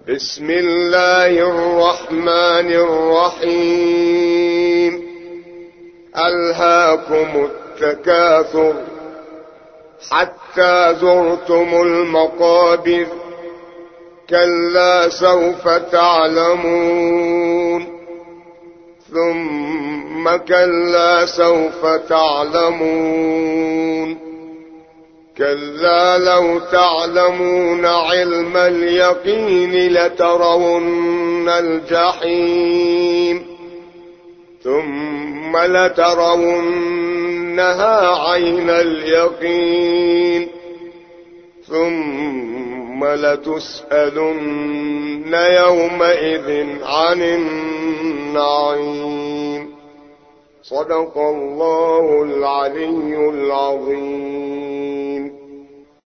بسم الله الرحمن الرحيم. ألهاكم التكاثر حتى زرتم المقابر، كلا سوف تعلمون، ثم كلا سوف تعلمون، كلا لو تعلمون علم اليقين لترون الجحيم، ثم لترونها عين اليقين، ثم لتسألن يومئذ عن النعيم. صدق الله العلي العظيم.